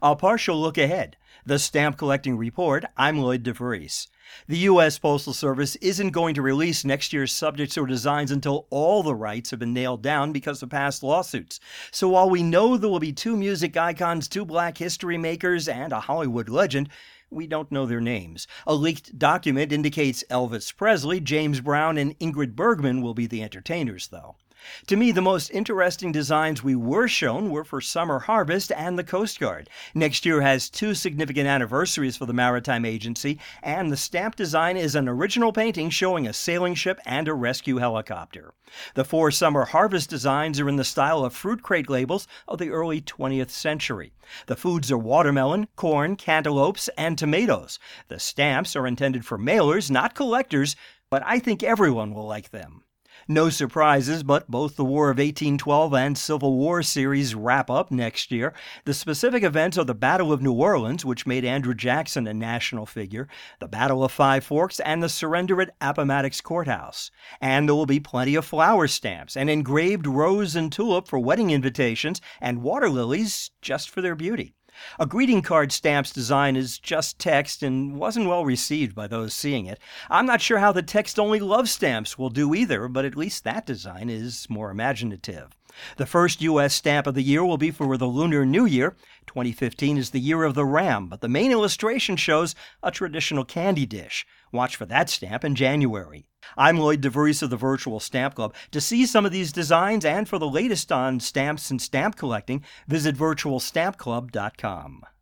A partial look ahead. The Stamp Collecting Report. I'm Lloyd DeVries. The U.S. Postal Service isn't going to release next year's subjects or designs until all the rights have been nailed down because of past lawsuits. So while we know there will be 2 music icons, 2 black history makers, and a Hollywood legend, we don't know their names. A leaked document indicates Elvis Presley, James Brown, and Ingrid Bergman will be the entertainers, though. To me, the most interesting designs we were shown were for Summer Harvest and the Coast Guard. Next year has 2 significant anniversaries for the Maritime Agency, and the stamp design is an original painting showing a sailing ship and a rescue helicopter. The 4 Summer Harvest designs are in the style of fruit crate labels of the early 20th century. The foods are watermelon, corn, cantaloupes, and tomatoes. The stamps are intended for mailers, not collectors, but I think everyone will like them. No surprises, but both the War of 1812 and Civil War series wrap up next year. The specific events are the Battle of New Orleans, which made Andrew Jackson a national figure, the Battle of Five Forks, and the surrender at Appomattox Courthouse. And there will be plenty of flower stamps, an engraved rose and tulip for wedding invitations, and water lilies just for their beauty. A greeting card stamp's design is just text and wasn't well received by those seeing it. I'm not sure how the text-only love stamps will do either, but at least that design is more imaginative. The first U.S. stamp of the year will be for the Lunar New Year. 2015 is the year of the ram, but the main illustration shows a traditional candy dish. Watch for that stamp in January. I'm Lloyd DeVries of the Virtual Stamp Club. To see some of these designs and for the latest on stamps and stamp collecting, visit virtualstampclub.com.